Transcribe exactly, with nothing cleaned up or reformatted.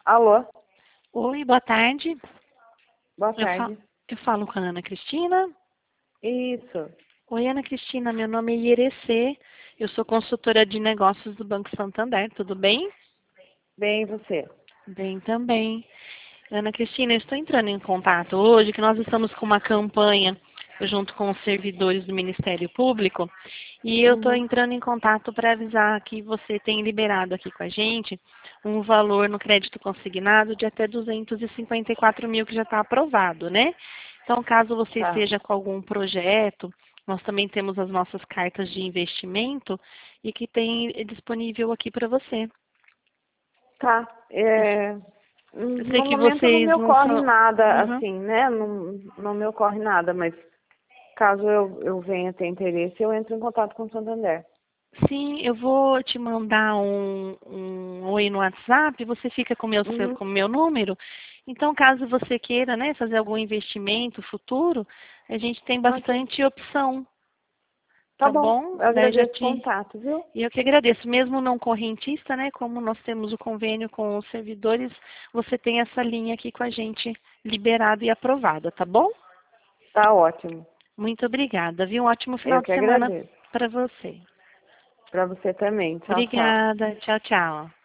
Alô? Oi, boa tarde. Boa Eu, fa tarde. eu falo com a Ana Cristina. Isso. Oi, Ana Cristina, meu nome é Ierecê. Eu sou consultora de negócios do Banco Santander, tudo bem? Bem, e você? Bem também. Ana Cristina, eu estou entrando em contato hoje que nós estamos com uma campanha junto com os servidores do Ministério Público e eu estou Uhum. entrando em contato para avisar que você tem liberado aqui com a gente um valor no crédito consignado de até duzentos e cinquenta e quatro mil que já está aprovado, né? Então, caso você Tá. esteja com algum projeto, nós também temos as nossas cartas de investimento e que tem disponível aqui para você. Tá. É, Eu sei No que momento não me vocês não ocorre são. nada Uhum. assim, né? Não, não me ocorre nada, mas caso eu, eu venha ter interesse, eu entro em contato com o Santander. Sim, eu vou te mandar um, um oi no WhatsApp, você fica com meu, seu- Uhum. com o meu número. Então, caso você queira, né, fazer algum investimento futuro, a gente tem Ok. bastante opção, Tá tá bom. bom? Eu Daí eu já agradeço o te. contato, viu? E eu que agradeço. Mesmo não correntista, né, como nós temos o convênio com os servidores, você tem essa linha aqui com a gente liberada e aprovada, tá bom? Tá ótimo. Muito obrigada, viu? Um ótimo final Eu de que semana agradeço. para você. Pra você também. Tchau, tchau. Obrigada. Tchau, tchau.